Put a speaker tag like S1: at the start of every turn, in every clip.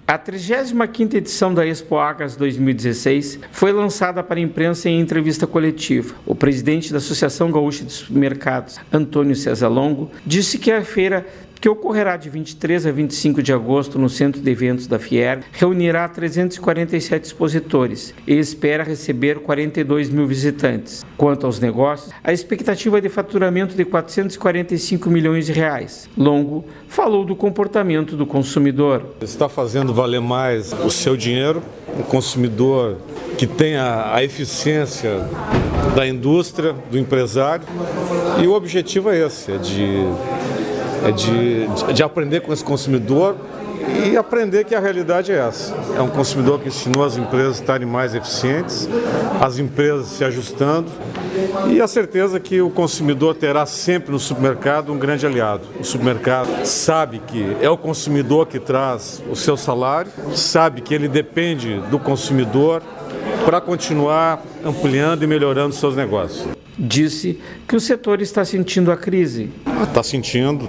S1: A 35ª edição da Expo Agas 2016 foi lançada para a imprensa em entrevista coletiva. O presidente da Associação Gaúcha de Supermercados, Antônio César Longo, disse que a feira, que ocorrerá de 23 a 25 de agosto no Centro de Eventos da Fier, reunirá 347 expositores e espera receber 42 mil visitantes. Quanto aos negócios, a expectativa é de faturamento de 445 milhões de reais. Longo falou do comportamento do consumidor.
S2: Está fazendo valer mais o seu dinheiro, o consumidor que tem a eficiência da indústria, do empresário, e o objetivo é esse, de aprender com esse consumidor e aprender que a realidade é essa. É um consumidor que ensinou as empresas a estarem mais eficientes, as empresas se ajustando, e a certeza que o consumidor terá sempre no supermercado um grande aliado. O supermercado sabe que é o consumidor que traz o seu salário, sabe que ele depende do consumidor para continuar ampliando e melhorando seus negócios.
S1: Disse que o setor está sentindo a crise.
S2: Está sentindo,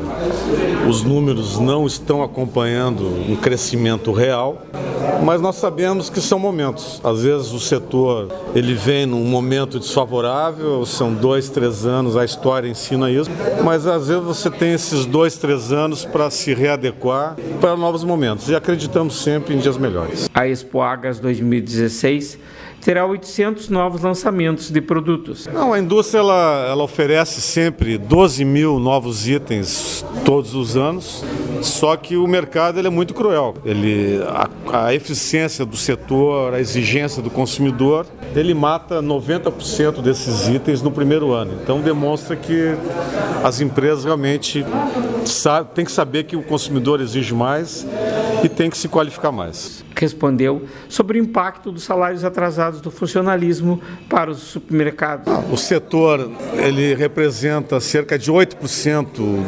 S2: os números não estão acompanhando um crescimento real, mas nós sabemos que são momentos. Às vezes o setor ele vem num momento desfavorável, são 2, 3 anos, a história ensina isso, mas às vezes você tem esses 2, 3 anos para se readequar para novos momentos, e acreditamos sempre em dias melhores.
S1: A Expo Agas 2016 terá 800 novos lançamentos de produtos.
S2: Não, a indústria ela oferece sempre 12 mil novos itens todos os anos, só que o mercado ele é muito cruel. A eficiência do setor, a exigência do consumidor, ele mata 90% desses itens no primeiro ano. Então demonstra que as empresas realmente têm que saber que o consumidor exige mais e tem que se qualificar mais.
S1: Respondeu sobre o impacto dos salários atrasados do funcionalismo para os supermercados.
S2: O setor ele representa cerca de 8%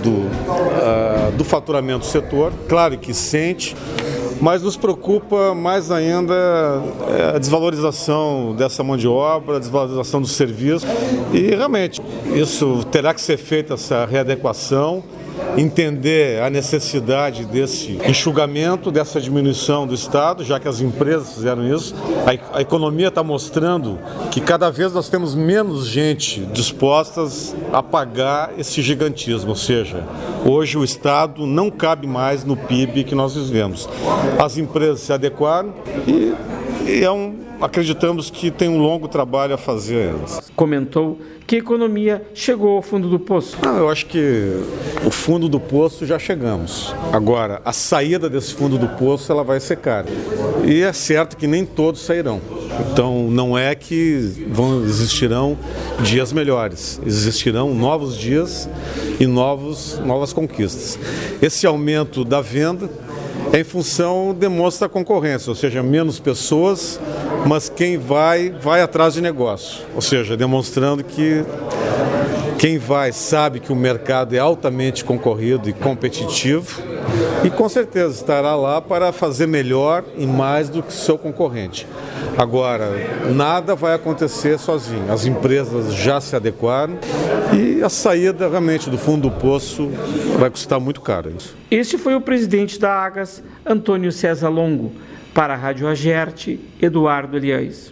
S2: do faturamento do setor. Claro que sente, mas nos preocupa mais ainda a desvalorização dessa mão de obra, a desvalorização do serviço, e realmente isso terá que ser feita, essa readequação, entender a necessidade desse enxugamento, dessa diminuição do Estado, já que as empresas fizeram isso. A economia está mostrando que cada vez nós temos menos gente dispostas a pagar esse gigantismo, ou seja, hoje o Estado não cabe mais no PIB que nós vivemos. As empresas se adequaram e acreditamos que tem um longo trabalho a fazer.
S1: Comentou que a economia chegou ao fundo do poço.
S2: Eu acho que o fundo do poço já chegamos. Agora, a saída desse fundo do poço ela vai ser cara. E é certo que nem todos sairão. Então, não é que existirão dias melhores. Existirão novos dias e novas conquistas. Esse aumento da venda em função demonstra a concorrência, ou seja, menos pessoas, mas quem vai atrás de negócio, ou seja, demonstrando que quem vai sabe que o mercado é altamente concorrido e competitivo e com certeza estará lá para fazer melhor e mais do que o seu concorrente. Agora, nada vai acontecer sozinho, as empresas já se adequaram e a saída realmente do fundo do poço vai custar muito caro.
S1: Este foi o presidente da Agas, Antônio César Longo. Para a Rádio Agerte, Eduardo Elias.